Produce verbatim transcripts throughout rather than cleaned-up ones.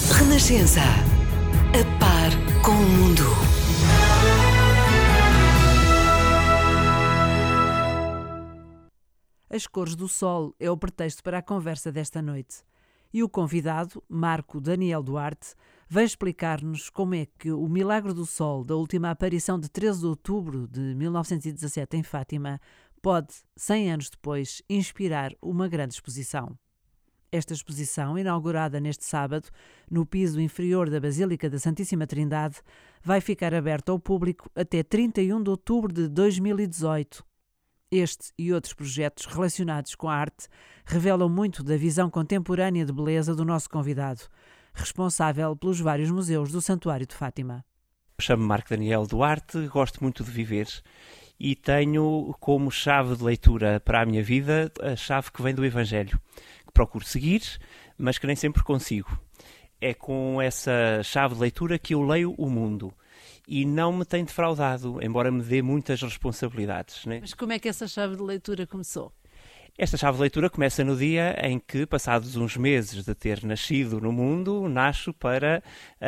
Renascença. A par com o mundo. As cores do sol é o pretexto para a conversa desta noite. E o convidado, Marco Daniel Duarte, vem explicar-nos como é que o milagre do sol da última aparição de treze de outubro de mil novecentos e dezassete em Fátima pode, cem anos depois, inspirar uma grande exposição. Esta exposição, inaugurada neste sábado, no piso inferior da Basílica da Santíssima Trindade, vai ficar aberta ao público até trinta e um de outubro de dois mil e dezoito. Este e outros projetos relacionados com a arte revelam muito da visão contemporânea de beleza do nosso convidado, responsável pelos vários museus do Santuário de Fátima. Chamo-me Marco Daniel Duarte, gosto muito de viver e tenho como chave de leitura para a minha vida a chave que vem do Evangelho, que procuro seguir, mas que nem sempre consigo. É com essa chave de leitura que eu leio o mundo. E não me tem defraudado, embora me dê muitas responsabilidades. Né? Mas como é que essa chave de leitura começou? Esta chave de leitura começa no dia em que, passados uns meses de ter nascido no mundo, nasço para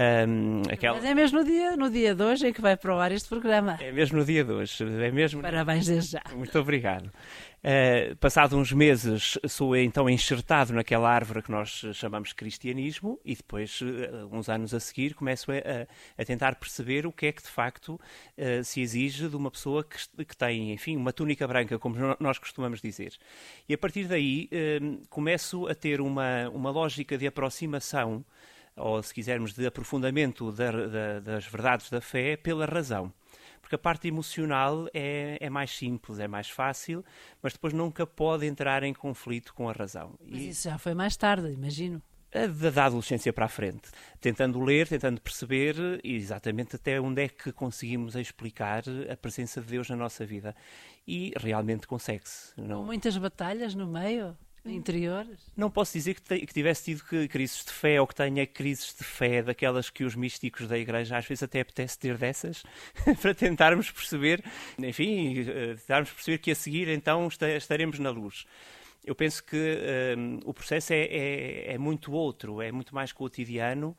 um, aquela... Mas é mesmo no dia, no dia de hoje em que vai para o ar este programa. É mesmo no dia de hoje. É mesmo... Parabéns desde já. Muito obrigado. Uh, passados uns meses sou então enxertado naquela árvore que nós chamamos cristianismo e depois, uh, uns anos a seguir, começo a, a tentar perceber o que é que de facto uh, se exige de uma pessoa que, que tem, enfim, uma túnica branca, como nós costumamos dizer. E a partir daí uh, começo a ter uma, uma lógica de aproximação, ou se quisermos de aprofundamento da, da, das verdades da fé pela razão. Porque a parte emocional é, é mais simples, é mais fácil, mas depois nunca pode entrar em conflito com a razão. Mas e... isso já foi mais tarde, imagino. Da, da adolescência para a frente, tentando ler, tentando perceber exatamente até onde é que conseguimos explicar a presença de Deus na nossa vida. E realmente consegue-se. Não... Muitas batalhas no meio? Interiores? Não posso dizer que, te, que tivesse tido crises de fé ou que tenha crises de fé daquelas que os místicos da Igreja às vezes até apetece ter dessas para tentarmos perceber, enfim, tentarmos perceber que a seguir então estaremos na luz. Eu penso que um, o processo é, é, é muito outro, é muito mais cotidiano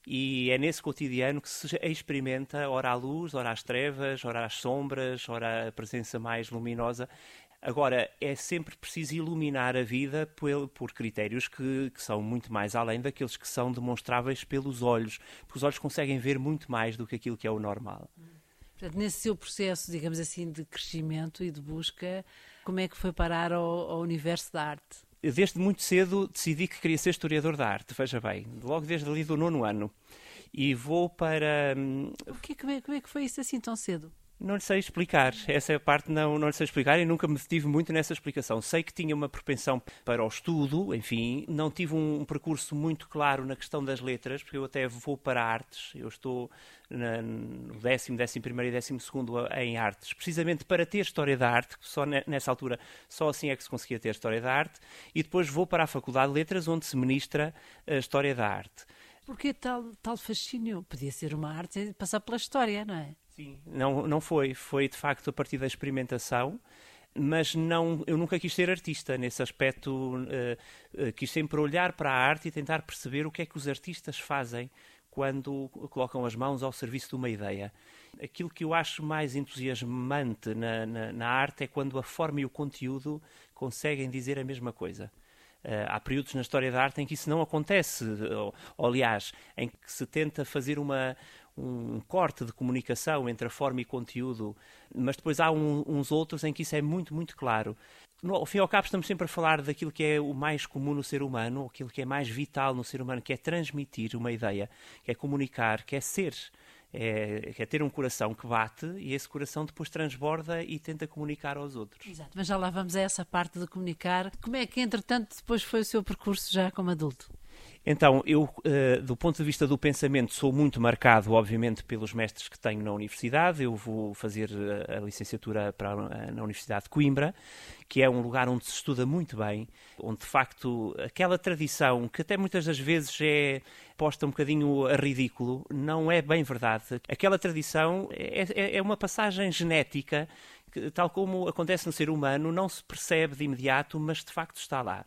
e é nesse cotidiano que se experimenta ora a luz, ora as trevas, ora as sombras, ora a presença mais luminosa. Agora, é sempre preciso iluminar a vida por, por critérios que, que são muito mais além daqueles que são demonstráveis pelos olhos, porque os olhos conseguem ver muito mais do que aquilo que é o normal. Portanto, nesse seu processo, digamos assim, de crescimento e de busca, como é que foi parar ao, ao universo da arte? Desde muito cedo decidi que queria ser historiador da arte, veja bem, logo desde ali do nono ano. E vou para... O que, como, é, como é que foi isso assim tão cedo? Não lhe sei explicar, essa parte não, não lhe sei explicar e nunca me detive muito nessa explicação. Sei que tinha uma propensão para o estudo, enfim, não tive um, um percurso muito claro na questão das letras, porque eu até vou para artes, eu estou na, no décimo, décimo primeiro e décimo segundo em artes, precisamente para ter História da Arte, só nessa altura, só assim é que se conseguia ter História da Arte, e depois vou para a Faculdade de Letras, onde se ministra a História da Arte. Porque tal, tal fascínio? Podia ser uma arte e passar pela história, não é? Sim, não, não foi. Foi, de facto, a partir da experimentação, mas não, eu nunca quis ser artista. Nesse aspecto, uh, uh, quis sempre olhar para a arte e tentar perceber o que é que os artistas fazem quando colocam as mãos ao serviço de uma ideia. Aquilo que eu acho mais entusiasmante na, na, na arte é quando a forma e o conteúdo conseguem dizer a mesma coisa. Uh, há períodos na história da arte em que isso não acontece, ou, ou aliás, em que se tenta fazer uma, um corte de comunicação entre a forma e conteúdo, mas depois há um, uns outros em que isso é muito, muito claro. No, ao fim e ao cabo estamos sempre a falar daquilo que é o mais comum no ser humano, aquilo que é mais vital no ser humano, que é transmitir uma ideia, que é comunicar, que é ser. É, é ter um coração que bate e esse coração depois transborda e tenta comunicar aos outros. Exato, mas já lá vamos a essa parte de comunicar. Como é que, entretanto, depois foi o seu percurso já como adulto? Então, eu, uh, do ponto de vista do pensamento, sou muito marcado, obviamente, pelos mestres que tenho na universidade. Eu vou fazer a, a licenciatura para a, na Universidade de Coimbra, que é um lugar onde se estuda muito bem, onde, de facto, aquela tradição, que até muitas das vezes é posta um bocadinho a ridículo, não é bem verdade. Aquela tradição é, é uma passagem genética, que, tal como acontece no ser humano, não se percebe de imediato, mas, de facto, está lá.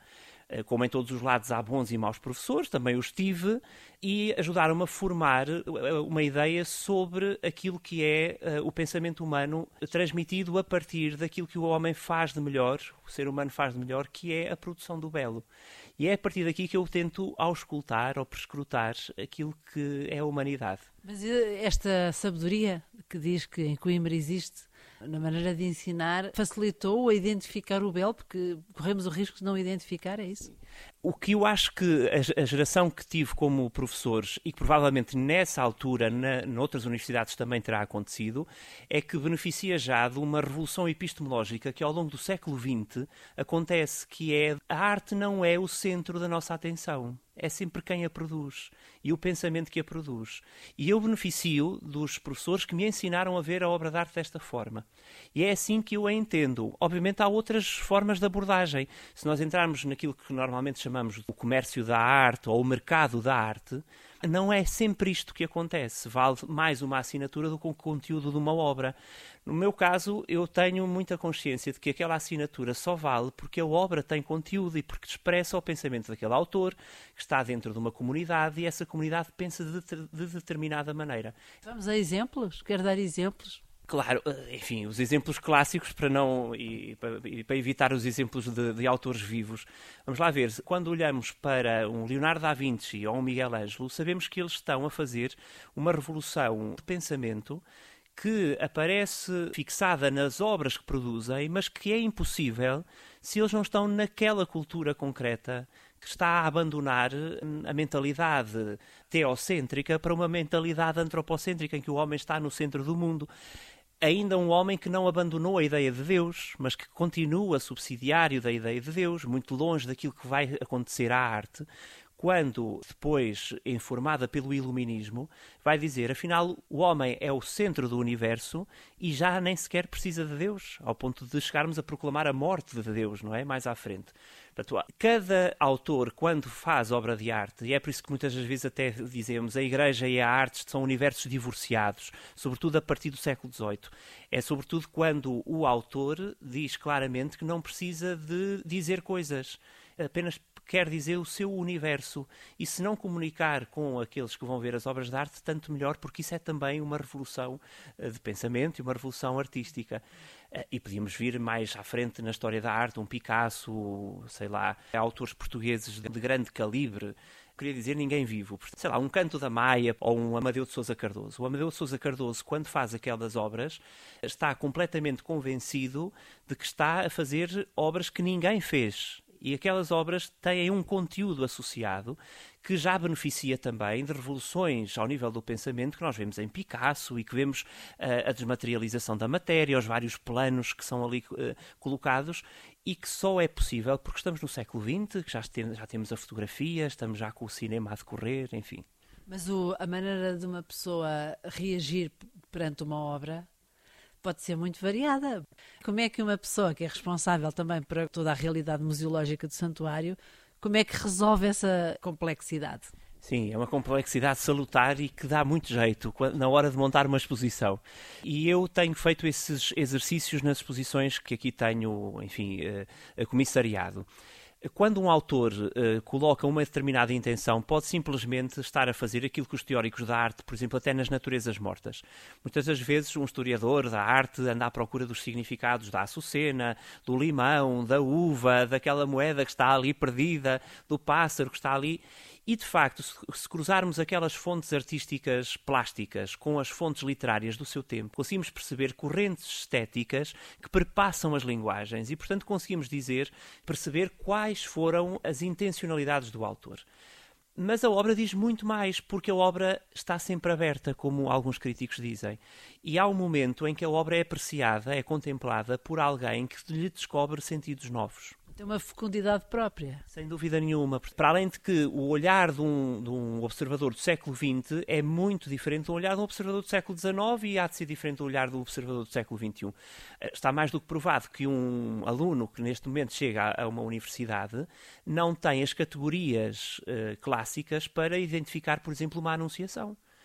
Como em todos os lados há bons e maus professores, também os tive, e ajudaram-me a formar uma ideia sobre aquilo que é o pensamento humano transmitido a partir daquilo que o homem faz de melhor, o ser humano faz de melhor, que é a produção do belo. E é a partir daqui que eu tento auscultar ou prescrutar aquilo que é a humanidade. Mas esta sabedoria que diz que em Coimbra existe, na maneira de ensinar, facilitou a identificar o belo, porque corremos o risco de não identificar, é isso? O que eu acho que a geração que tive como professores, e que provavelmente nessa altura, na, noutras universidades também terá acontecido, é que beneficia já de uma revolução epistemológica que ao longo do século vinte acontece, que é a arte não é o centro da nossa atenção. É sempre quem a produz e o pensamento que a produz. E eu beneficio dos professores que me ensinaram a ver a obra de arte desta forma. E é assim que eu a entendo. Obviamente há outras formas de abordagem. Se nós entrarmos naquilo que normalmente chamamos o comércio da arte ou o mercado da arte, não é sempre isto que acontece. Vale mais uma assinatura do que o conteúdo de uma obra. No meu caso, eu tenho muita consciência de que aquela assinatura só vale porque a obra tem conteúdo e porque expressa o pensamento daquele autor, que está dentro de uma comunidade, e essa comunidade pensa de, de determinada maneira. Vamos a exemplos? Quer dar exemplos? Claro, enfim, os exemplos clássicos, para não e para, e para evitar os exemplos de, de autores vivos. Vamos lá ver, quando olhamos para um Leonardo da Vinci ou um Miguel Ângelo, sabemos que eles estão a fazer uma revolução de pensamento que aparece fixada nas obras que produzem, mas que é impossível se eles não estão naquela cultura concreta que está a abandonar a mentalidade teocêntrica para uma mentalidade antropocêntrica em que o homem está no centro do mundo. Ainda um homem que não abandonou a ideia de Deus, mas que continua subsidiário da ideia de Deus, muito longe daquilo que vai acontecer à arte, quando, depois, informada pelo iluminismo, vai dizer, afinal, o homem é o centro do universo e já nem sequer precisa de Deus, ao ponto de chegarmos a proclamar a morte de Deus, não é? Mais à frente. Portanto, cada autor, quando faz obra de arte, e é por isso que muitas das vezes até dizemos a Igreja e a arte são universos divorciados, sobretudo a partir do século dezoito, é sobretudo quando o autor diz claramente que não precisa de dizer coisas, apenas quer dizer o seu universo, e se não comunicar com aqueles que vão ver as obras de arte, tanto melhor, porque isso é também uma revolução de pensamento e uma revolução artística. E podíamos vir mais à frente na história da arte, um Picasso, sei lá, autores portugueses de grande calibre, queria dizer ninguém vivo, sei lá, um Canto da Maia ou um Amadeu de Sousa Cardoso. O Amadeu de Sousa Cardoso, quando faz aquelas obras, está completamente convencido de que está a fazer obras que ninguém fez. E aquelas obras têm um conteúdo associado que já beneficia também de revoluções ao nível do pensamento que nós vemos em Picasso e que vemos uh, a desmaterialização da matéria, os vários planos que são ali uh, colocados, e que só é possível porque estamos no século vinte, que já, tem, já temos a fotografia, estamos já com o cinema a decorrer, enfim. Mas o, a maneira de uma pessoa reagir perante uma obra pode ser muito variada. Como é que uma pessoa que é responsável também por toda a realidade museológica do santuário, como é que resolve essa complexidade? Sim, é uma complexidade salutar e que dá muito jeito na hora de montar uma exposição. E eu tenho feito esses exercícios nas exposições que aqui tenho, enfim, comissariado. Quando um autor uh, coloca uma determinada intenção, pode simplesmente estar a fazer aquilo que os teóricos da arte, por exemplo, até nas naturezas mortas. Muitas das vezes um historiador da arte anda à procura dos significados da açucena, do limão, da uva, daquela moeda que está ali perdida, do pássaro que está ali. E, de facto, se cruzarmos aquelas fontes artísticas plásticas com as fontes literárias do seu tempo, conseguimos perceber correntes estéticas que perpassam as linguagens e, portanto, conseguimos dizer, perceber quais foram as intencionalidades do autor. Mas a obra diz muito mais, porque a obra está sempre aberta, como alguns críticos dizem. E há um momento em que a obra é apreciada, é contemplada por alguém que lhe descobre sentidos novos. Tem uma fecundidade própria. Sem dúvida nenhuma. Para além de que o olhar de um, de um observador do século vinte é muito diferente do olhar de um observador do século dezanove e há de ser diferente do olhar do observador do século vinte e um. Está mais do que provado que um aluno que neste momento chega a uma universidade não tem as categorias uh, clássicas para identificar, por exemplo, uma anunciação.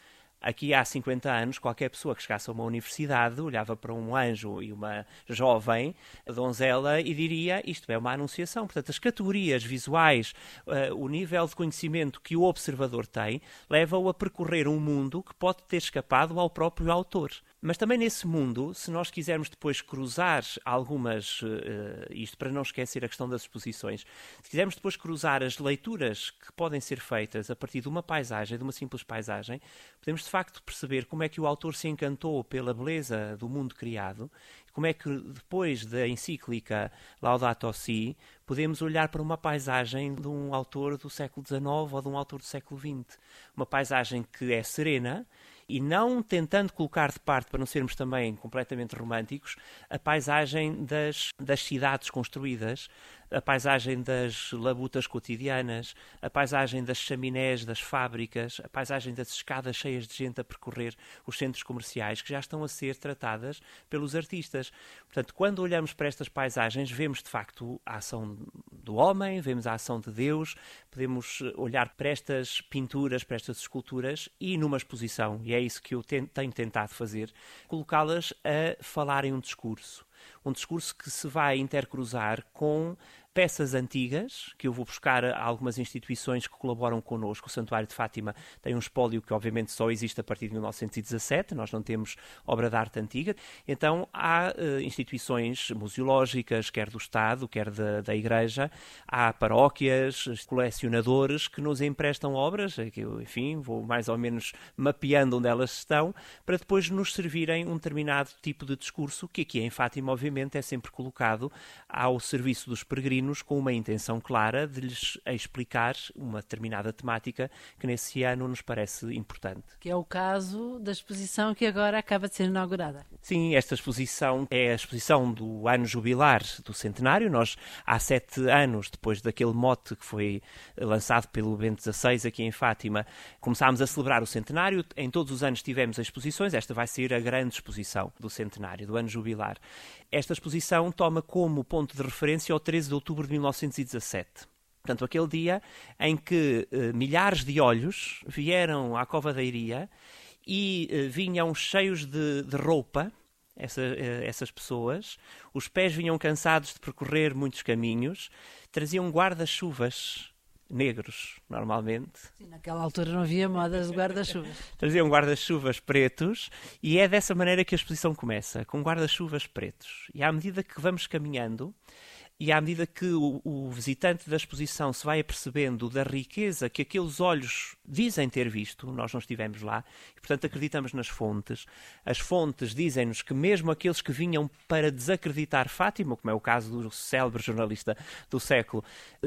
Aqui há cinquenta anos, qualquer pessoa que chegasse a uma universidade olhava para um anjo e uma jovem donzela e diria: isto é uma anunciação. Portanto, as categorias visuais, uh, o nível de conhecimento que o observador tem, leva-o a percorrer um mundo que pode ter escapado ao próprio autor. Mas também nesse mundo, se nós quisermos depois cruzar algumas, uh, isto para não esquecer a questão das exposições, se quisermos depois cruzar as leituras que podem ser feitas a partir de uma paisagem, de uma simples paisagem, podemos de facto perceber como é que o autor se encantou pela beleza do mundo criado, como é que depois da encíclica Laudato Si, podemos olhar para uma paisagem de um autor do século dezenove ou de um autor do século vinte. Uma paisagem que é serena, e não tentando colocar de parte, para não sermos também completamente românticos, a paisagem das, das cidades construídas, a paisagem das labutas cotidianas, a paisagem das chaminés das fábricas, a paisagem das escadas cheias de gente a percorrer os centros comerciais, que já estão a ser tratadas pelos artistas. Portanto, quando olhamos para estas paisagens, vemos de facto a ação do homem, vemos a ação de Deus, podemos olhar para estas pinturas, para estas esculturas e numa exposição, e é isso que eu tenho tentado fazer, colocá-las a falar em um discurso. Um discurso que se vai intercruzar com peças antigas, que eu vou buscar a algumas instituições que colaboram connosco. O Santuário de Fátima tem um espólio que obviamente só existe a partir de mil novecentos e dezassete, nós não temos obra de arte antiga, então há uh, instituições museológicas, quer do Estado, quer da, da Igreja, há paróquias, colecionadores que nos emprestam obras, que eu, enfim, vou mais ou menos mapeando onde elas estão, para depois nos servirem um determinado tipo de discurso, que aqui em Fátima, obviamente, é sempre colocado ao serviço dos peregrinos, com uma intenção clara de lhes explicar uma determinada temática que nesse ano nos parece importante. Que é o caso da exposição que agora acaba de ser inaugurada. Sim, esta exposição é a exposição do ano jubilar do centenário. Nós, há sete anos, depois daquele mote que foi lançado pelo Bento dezasseis aqui em Fátima, começámos a celebrar o centenário. Em todos os anos tivemos exposições. Esta vai ser a grande exposição do centenário, do ano jubilar. Esta exposição toma como ponto de referência o treze de outubro de mil novecentos e dezassete. Portanto, aquele dia em que eh, milhares de olhos vieram à Cova da Iria e eh, vinham cheios de, de roupa, essa, eh, essas pessoas, os pés vinham cansados de percorrer muitos caminhos, traziam guarda-chuvas negros, normalmente. Sim, naquela altura não havia modas de guarda-chuvas. Traziam guarda-chuvas pretos e é dessa maneira que a exposição começa, com guarda-chuvas pretos. E à medida que vamos caminhando, e à medida que o, o visitante da exposição se vai apercebendo da riqueza que aqueles olhos dizem ter visto, nós não estivemos lá, e portanto acreditamos nas fontes. As fontes dizem-nos que mesmo aqueles que vinham para desacreditar Fátima, como é o caso do célebre jornalista do século,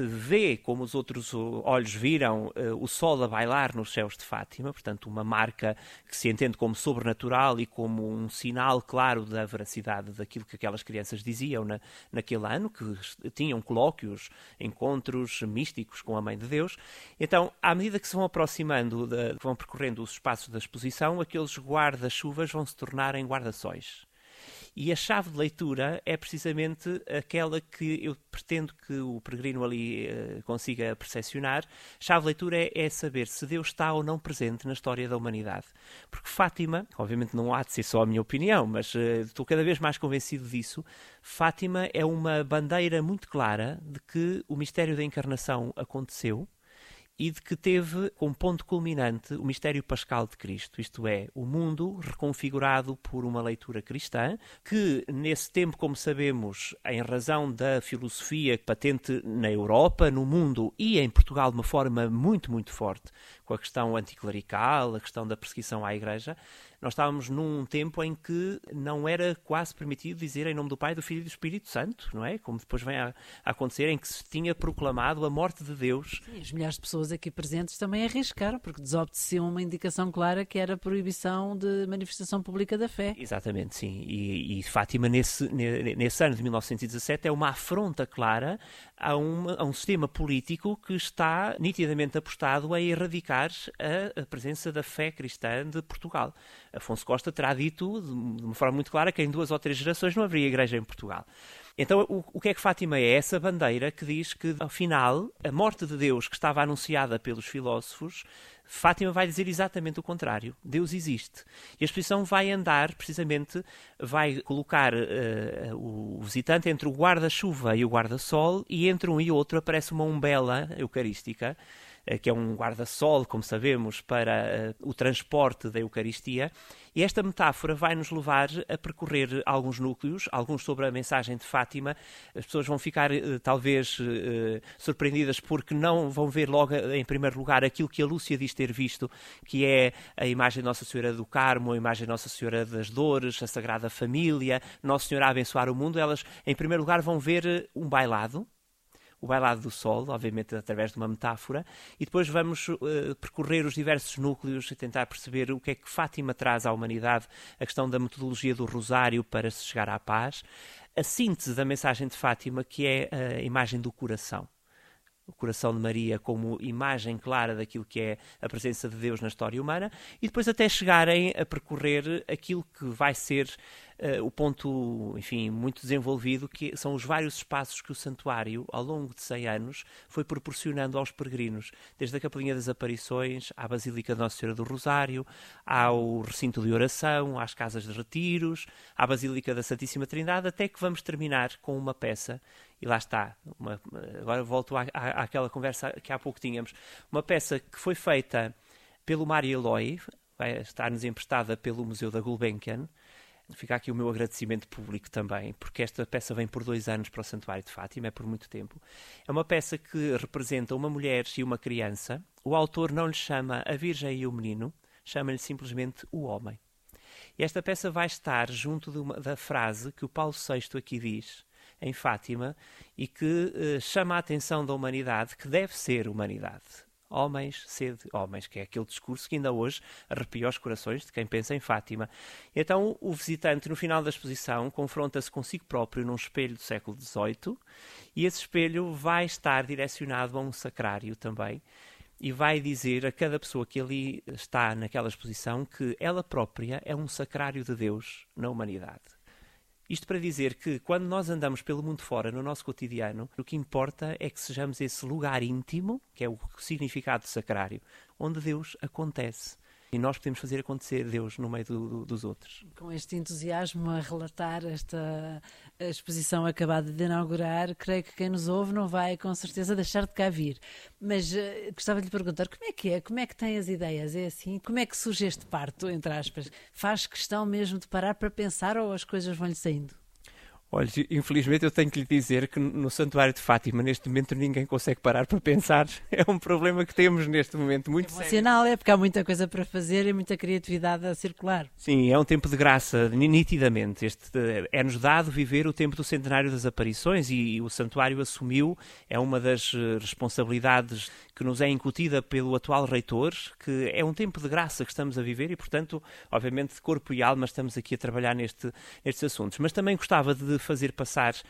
vê como os outros olhos viram o sol a bailar nos céus de Fátima, portanto uma marca que se entende como sobrenatural e como um sinal claro da veracidade daquilo que aquelas crianças diziam na, naquele ano, que tinham colóquios, encontros místicos com a Mãe de Deus. Então, à medida que se vão aproximando, de, que vão percorrendo os espaços da exposição, aqueles guarda-chuvas vão se tornar em guarda-sóis. E a chave de leitura é precisamente aquela que eu pretendo que o peregrino ali uh, consiga percepcionar. A chave de leitura é, é saber se Deus está ou não presente na história da humanidade. Porque Fátima, obviamente não há de ser só a minha opinião, mas uh, estou cada vez mais convencido disso, Fátima é uma bandeira muito clara de que o mistério da encarnação aconteceu e de que teve como ponto culminante o mistério pascal de Cristo, isto é, o mundo reconfigurado por uma leitura cristã, que nesse tempo, como sabemos, em razão da filosofia patente na Europa, no mundo e em Portugal de uma forma muito, muito forte, com a questão anticlerical, a questão da perseguição à Igreja, nós estávamos num tempo em que não era quase permitido dizer em nome do Pai, do Filho e do Espírito Santo, não é? Como depois vem a, a acontecer, em que se tinha proclamado a morte de Deus. Sim, as milhares de pessoas aqui presentes também arriscaram, porque desobedeciam uma indicação clara que era a proibição de manifestação pública da fé. Exatamente, sim. E, e Fátima, nesse, nesse ano de mil novecentos e dezassete, é uma afronta clara a, uma, a um sistema político que está nitidamente apostado a erradicar destacar a, a presença da fé cristã de Portugal. Afonso Costa terá dito de, de uma forma muito clara que em duas ou três gerações não haveria igreja em Portugal. Então, o, o que é que Fátima é? É essa bandeira que diz que, ao final, a morte de Deus que estava anunciada pelos filósofos, Fátima vai dizer exatamente o contrário. Deus existe. E a exposição vai andar, precisamente, vai colocar uh, o visitante entre o guarda-chuva e o guarda-sol, e entre um e outro aparece uma umbela eucarística, que é um guarda-sol, como sabemos, para uh, o transporte da Eucaristia. E esta metáfora vai nos levar a percorrer alguns núcleos, alguns sobre a mensagem de Fátima. As pessoas vão ficar, uh, talvez, uh, surpreendidas porque não vão ver logo, em primeiro lugar, aquilo que a Lúcia diz ter visto, que é a imagem de Nossa Senhora do Carmo, a imagem de Nossa Senhora das Dores, a Sagrada Família, Nossa Senhora a abençoar o mundo. Elas, em primeiro lugar, vão ver um bailado, o bailado do sol, obviamente através de uma metáfora, e depois vamos uh, percorrer os diversos núcleos e tentar perceber o que é que Fátima traz à humanidade, a questão da metodologia do rosário para se chegar à paz, a síntese da mensagem de Fátima, que é a imagem do coração. O coração de Maria como imagem clara daquilo que é a presença de Deus na história humana, e depois até chegarem a percorrer aquilo que vai ser uh, o ponto, enfim, muito desenvolvido, que são os vários espaços que o santuário, ao longo de cem anos, foi proporcionando aos peregrinos, desde a Capelinha das Aparições, à Basílica de Nossa Senhora do Rosário, ao recinto de oração, às casas de retiros, à Basílica da Santíssima Trindade, até que vamos terminar com uma peça. E lá está, uma, agora volto à, à, àquela conversa que há pouco tínhamos, uma peça que foi feita pelo Mário Eloy, vai estar-nos emprestada pelo Museu da Gulbenkian. Fica aqui o meu agradecimento público também, porque esta peça vem por dois anos para o Santuário de Fátima, é por muito tempo. É uma peça que representa uma mulher e uma criança. O autor não lhe chama a Virgem e o Menino, chama-lhe simplesmente o Homem. E esta peça vai estar junto de uma, da frase que o Paulo sexto aqui diz, em Fátima, e que uh, chama a atenção da humanidade, que deve ser humanidade. Homens, sede homens, que é aquele discurso que ainda hoje arrepia os corações de quem pensa em Fátima. Então o visitante, no final da exposição, confronta-se consigo próprio num espelho do século dezoito, e esse espelho vai estar direcionado a um sacrário também, e vai dizer a cada pessoa que ali está naquela exposição que ela própria é um sacrário de Deus na humanidade. Isto para dizer que, quando nós andamos pelo mundo fora, no nosso cotidiano, o que importa é que sejamos esse lugar íntimo, que é o significado de sacrário, onde Deus acontece. E nós podemos fazer acontecer Deus no meio do, do, dos outros. Com este entusiasmo a relatar esta exposição acabada de inaugurar, creio que quem nos ouve não vai, com certeza, deixar de cá vir. Mas uh, gostava de lhe perguntar, como é que é? Como é que tem as ideias? É assim? Como é que surge este parto, entre aspas? Faz questão mesmo de parar para pensar ou as coisas vão-lhe saindo? Olha, infelizmente eu tenho que lhe dizer que no Santuário de Fátima, neste momento, ninguém consegue parar para pensar. É um problema que temos neste momento muito sério. É um sinal, é porque há muita coisa para fazer e muita criatividade a circular. Sim, é um tempo de graça, nitidamente. Este, é-nos dado viver o tempo do centenário das aparições e, e o Santuário assumiu, é uma das responsabilidades que nos é incutida pelo atual reitor, que é um tempo de graça que estamos a viver e, portanto, obviamente, de corpo e alma estamos aqui a trabalhar neste, nestes assuntos. Mas também gostava de fazer passar uh,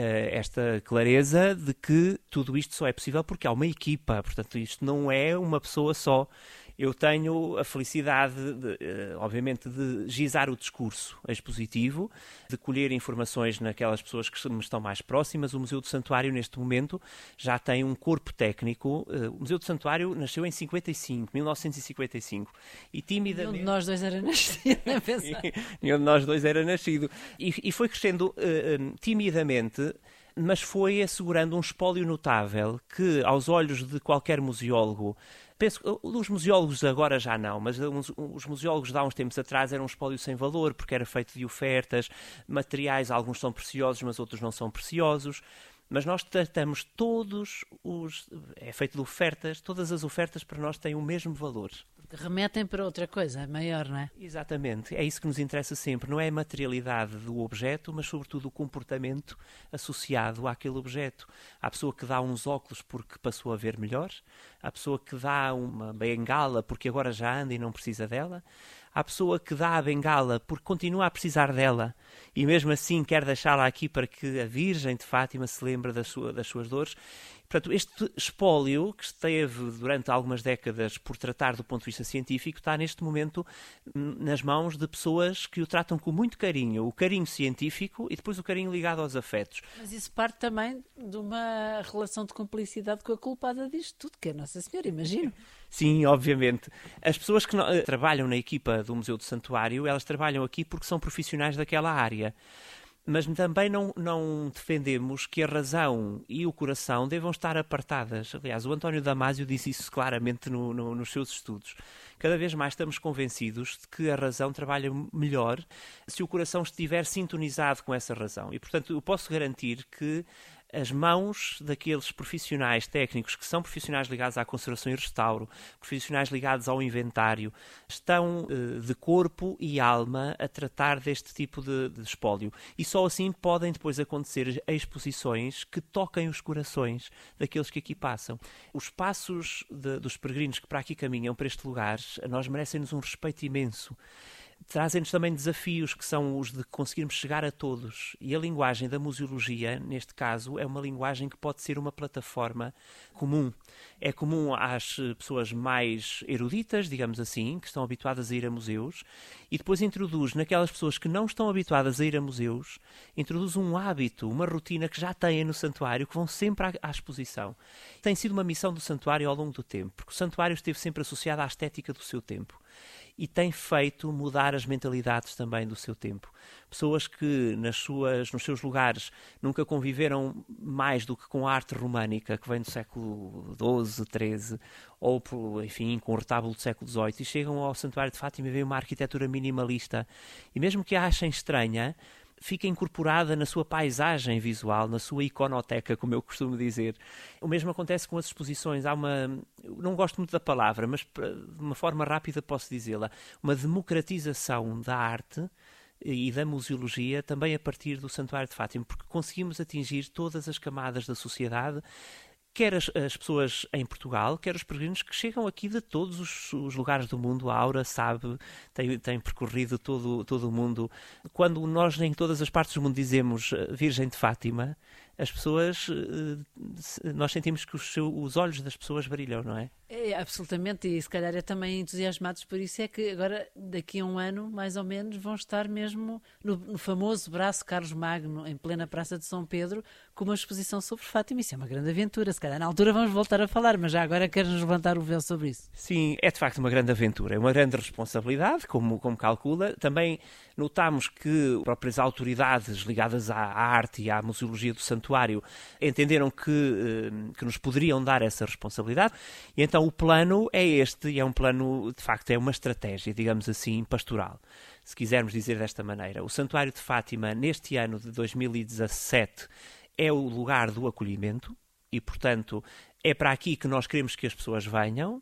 esta clareza de que tudo isto só é possível porque há uma equipa, portanto isto não é uma pessoa só. Eu tenho a felicidade, de, uh, obviamente, de gizar o discurso expositivo, de colher informações naquelas pessoas que me estão mais próximas. O Museu do Santuário, neste momento, já tem um corpo técnico. Uh, o Museu do Santuário nasceu em cinquenta e cinco, mil novecentos e cinquenta e cinco, e timidamente... Nenhum de nós dois era nascido, a pensar. Nenhum de nós dois era nascido. E, e foi crescendo uh, uh, timidamente, mas foi assegurando um espólio notável que, aos olhos de qualquer museólogo, penso, os museólogos agora já não, mas os museólogos de há uns tempos atrás eram um espólio sem valor, porque era feito de ofertas, materiais, alguns são preciosos, mas outros não são preciosos. Mas nós tratamos todos os... é feito de ofertas, todas as ofertas para nós têm o mesmo valor. Porque remetem para outra coisa, maior, não é? Exatamente, é isso que nos interessa sempre. Não é a materialidade do objeto, mas sobretudo o comportamento associado àquele objeto. Há a pessoa que dá uns óculos porque passou a ver melhor, há a pessoa que dá uma bengala porque agora já anda e não precisa dela, há a pessoa que dá a bengala porque continua a precisar dela e mesmo assim quer deixá-la aqui para que a Virgem de Fátima se lembre da sua, das suas dores. Portanto, este espólio, que esteve durante algumas décadas por tratar do ponto de vista científico, está neste momento nas mãos de pessoas que o tratam com muito carinho, o carinho científico e depois o carinho ligado aos afetos. Mas isso parte também de uma relação de cumplicidade com a culpada disto tudo, que é Nossa Senhora, imagino. Sim, obviamente. As pessoas que no, trabalham na equipa do Museu do Santuário, elas trabalham aqui porque são profissionais daquela área. Mas também não, não defendemos que a razão e o coração devam estar apartadas. Aliás, o António Damasio disse isso claramente no, no, nos seus estudos. Cada vez mais estamos convencidos de que a razão trabalha melhor se o coração estiver sintonizado com essa razão. E, portanto, eu posso garantir que as mãos daqueles profissionais técnicos que são profissionais ligados à conservação e restauro, profissionais ligados ao inventário, estão eh, de corpo e alma a tratar deste tipo de, de espólio. E só assim podem depois acontecer exposições que toquem os corações daqueles que aqui passam. Os passos de, dos peregrinos que para aqui caminham, para este lugar, a nós merecem-nos um respeito imenso. Trazem-nos também desafios que são os de conseguirmos chegar a todos. E a linguagem da museologia, neste caso, é uma linguagem que pode ser uma plataforma comum. É comum às pessoas mais eruditas, digamos assim, que estão habituadas a ir a museus, e depois introduz naquelas pessoas que não estão habituadas a ir a museus, introduz um hábito, uma rotina que já têm no santuário, que vão sempre à, à exposição. Tem sido uma missão do santuário ao longo do tempo, porque o santuário esteve sempre associado à estética do seu tempo. E tem feito mudar as mentalidades também do seu tempo. Pessoas que nas suas, nos seus lugares nunca conviveram mais do que com a arte românica, que vem do século doze, treze, ou, enfim, com o retábulo do século dezoito, e chegam ao Santuário de Fátima e veem uma arquitetura minimalista. E mesmo que a achem estranha, fica incorporada na sua paisagem visual, na sua iconoteca, como eu costumo dizer. O mesmo acontece com as exposições. Há uma, não gosto muito da palavra, mas de uma forma rápida posso dizê-la, uma democratização da arte e da museologia também a partir do Santuário de Fátima, porque conseguimos atingir todas as camadas da sociedade, quer as, as pessoas em Portugal, quer os peregrinos que chegam aqui de todos os, os lugares do mundo. A Aura sabe, tem, tem percorrido todo, todo o mundo. Quando nós em todas as partes do mundo dizemos Virgem de Fátima, as pessoas, nós sentimos que os, os olhos das pessoas brilham, não é? É, absolutamente, e se calhar é também entusiasmados por isso, é que agora, daqui a um ano, mais ou menos, vão estar mesmo no, no famoso braço Carlos Magno, em plena Praça de São Pedro, com uma exposição sobre Fátima. Isso é uma grande aventura, se calhar na altura vamos voltar a falar, mas já agora queres-nos levantar o véu sobre isso? Sim, é de facto uma grande aventura, é uma grande responsabilidade, como, como calcula. Também notamos que próprias autoridades ligadas à, à arte e à museologia do santuário entenderam que, que nos poderiam dar essa responsabilidade, e então o plano é este, e é um plano, de facto, é uma estratégia, digamos assim, pastoral, se quisermos dizer desta maneira. O Santuário de Fátima, neste ano de dois mil e dezassete, é o lugar do acolhimento, e, portanto, é para aqui que nós queremos que as pessoas venham.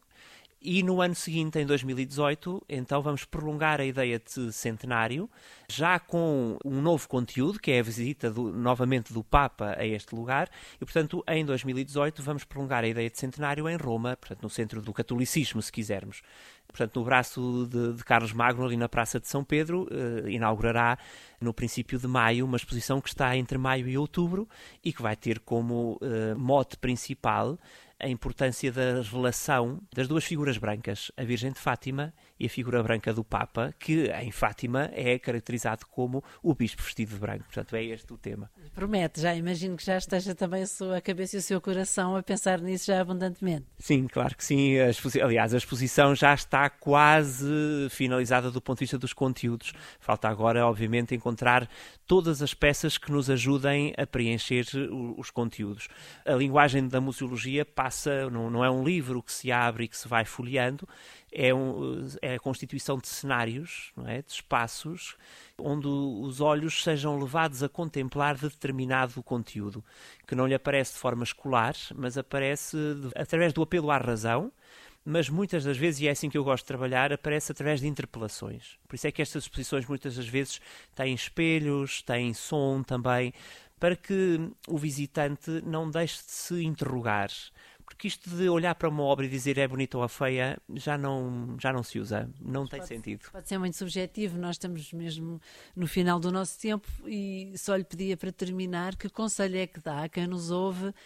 E no ano seguinte, em dois mil e dezoito, então vamos prolongar a ideia de centenário, já com um novo conteúdo, que é a visita do, novamente do Papa a este lugar, e portanto em dois mil e dezoito vamos prolongar a ideia de centenário em Roma, portanto no centro do catolicismo, se quisermos. Portanto, no braço de, de Carlos Magno, ali na Praça de São Pedro, eh, inaugurará no princípio de maio uma exposição que está entre maio e outubro e que vai ter como eh, mote principal a importância da relação das duas figuras brancas, a Virgem de Fátima e a figura branca do Papa, que em Fátima é caracterizado como o bispo vestido de branco. Portanto, é este o tema. Promete, já imagino que já esteja também a sua cabeça e o seu coração a pensar nisso já abundantemente. Sim, claro que sim. A exposi- Aliás, a exposição já está quase finalizada do ponto de vista dos conteúdos. Falta agora, obviamente, encontrar todas as peças que nos ajudem a preencher os conteúdos. A linguagem da museologia passa, não, não é um livro que se abre e que se vai folheando, é, um, é a constituição de cenários, não é? De espaços, onde os olhos sejam levados a contemplar determinado conteúdo, que não lhe aparece de forma escolar, mas aparece de, através do apelo à razão, mas muitas das vezes, e é assim que eu gosto de trabalhar, aparece através de interpelações. Por isso é que estas exposições muitas das vezes têm espelhos, têm som também, para que o visitante não deixe de se interrogar. Porque isto de olhar para uma obra e dizer é bonita ou é feia, já não, já não se usa, não tem pode, sentido. Pode ser muito subjetivo, nós estamos mesmo no final do nosso tempo e só lhe pedia para terminar que conselho é que dá a quem nos ouve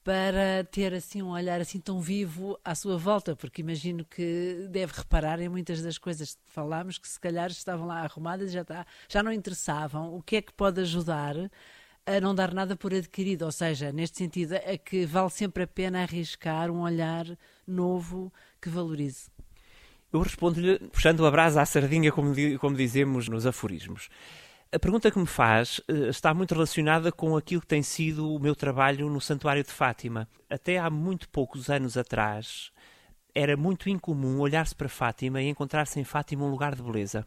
para ter assim um olhar assim tão vivo à sua volta, porque imagino que deve reparar em muitas das coisas que falámos que se calhar estavam lá arrumadas e já, tá, já não interessavam. O que é que pode ajudar a não dar nada por adquirido? Ou seja, neste sentido, é que vale sempre a pena arriscar um olhar novo que valorize. Eu respondo-lhe puxando a brasa à sardinha, como, como dizemos nos aforismos. A pergunta que me faz uh, está muito relacionada com aquilo que tem sido o meu trabalho no Santuário de Fátima. Até há muito poucos anos atrás, era muito incomum olhar-se para Fátima e encontrar-se em Fátima um lugar de beleza.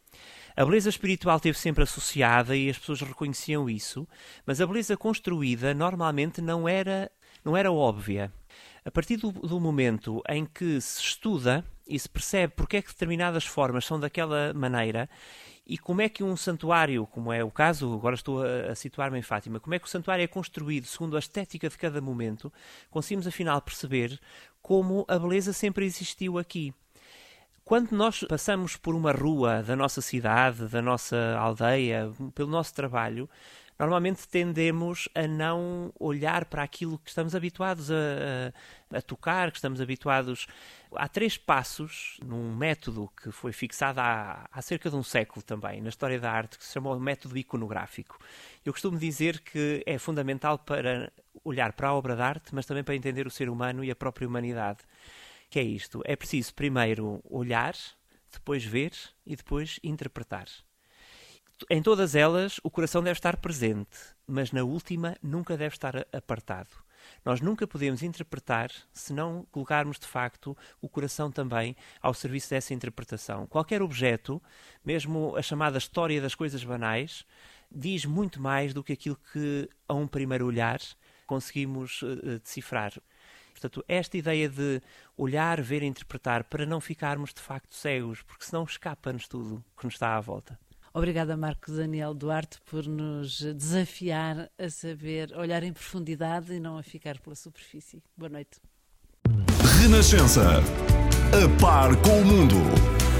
A beleza espiritual esteve sempre associada e as pessoas reconheciam isso, mas a beleza construída normalmente não era, não era óbvia. A partir do, do momento em que se estuda e se percebe porque é que determinadas formas são daquela maneira e como é que um santuário, como é o caso, agora estou a, a situar-me em Fátima, como é que o santuário é construído segundo a estética de cada momento, conseguimos afinal perceber como a beleza sempre existiu aqui. Quando nós passamos por uma rua da nossa cidade, da nossa aldeia, pelo nosso trabalho, normalmente tendemos a não olhar para aquilo que estamos habituados a, a, a tocar, que estamos habituados... Há três passos num método que foi fixado há, há cerca de um século também, na história da arte, que se chama o método iconográfico. Eu costumo dizer que é fundamental para olhar para a obra de arte, mas também para entender o ser humano e a própria humanidade. Que é isto, é preciso primeiro olhar, depois ver e depois interpretar. Em todas elas, o coração deve estar presente, mas na última nunca deve estar apartado. Nós nunca podemos interpretar se não colocarmos, de facto, o coração também ao serviço dessa interpretação. Qualquer objeto, mesmo a chamada história das coisas banais, diz muito mais do que aquilo que, a um primeiro olhar, conseguimos uh, decifrar. Portanto, esta ideia de olhar, ver e interpretar para não ficarmos, de facto, cegos, porque senão escapa-nos tudo que nos está à volta. Obrigada, Marco Daniel Duarte, por nos desafiar a saber olhar em profundidade e não a ficar pela superfície. Boa noite. Renascença. A par com o mundo.